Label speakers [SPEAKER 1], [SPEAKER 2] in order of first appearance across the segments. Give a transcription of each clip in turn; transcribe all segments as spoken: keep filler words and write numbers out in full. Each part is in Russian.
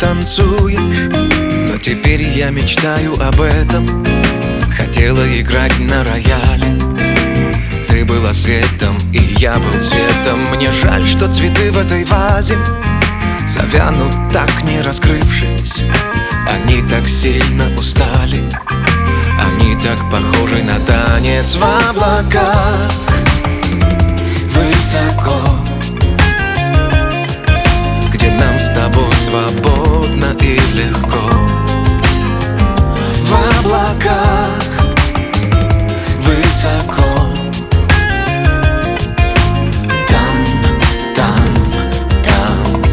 [SPEAKER 1] танцуешь, но теперь я мечтаю об этом. Хотела играть на рояле, ты была светом, и я был светом. Мне жаль, что цветы в этой вазе завянут, так не раскрывшись. Они так сильно устали, они так похожи на танец в облаках. Высоко, где нам с тобой свободно и легко. В облаках высоко, там, там, там.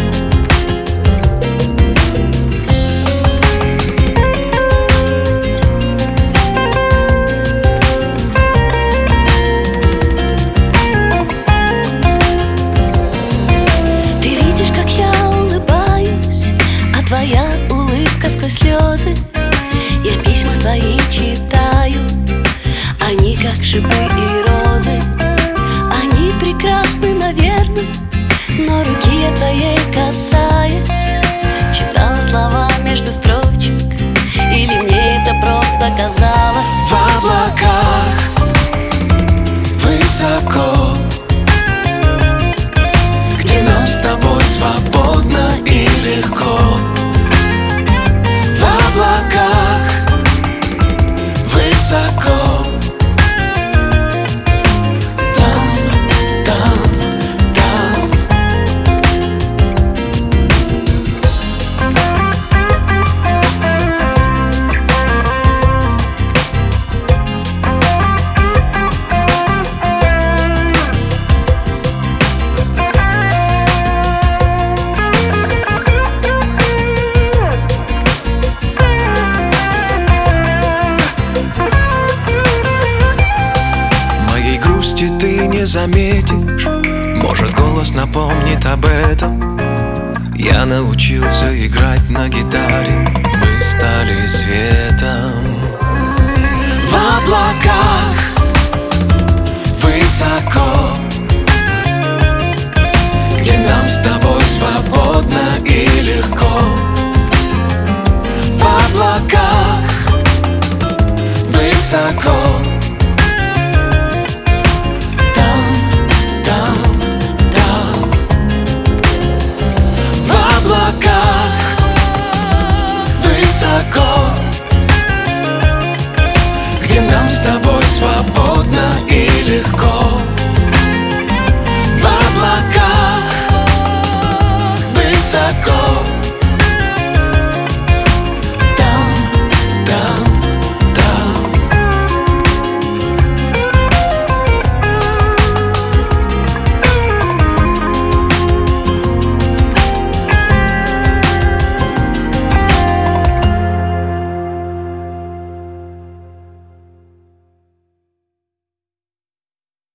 [SPEAKER 2] Ты видишь, как я улыбаюсь, а твоя улыбка сквозь слезы. Я письма твои читаю, они как шипы и розы. Они прекрасны, наверное, но руки я твоей касаясь читала слова между строчек, или мне это просто казалось?
[SPEAKER 1] В облаках высоко, где нам с тобой свободно и легко. В облаках высоко, там, там, там. Ты не заметишь, может, голос напомнит об этом. Я научился играть на гитаре, мы стали светом. В облаках высоко, где нам с тобой свободно и легко. В облаках высоко, где нам с тобой свободно и легко. В облаках высоко.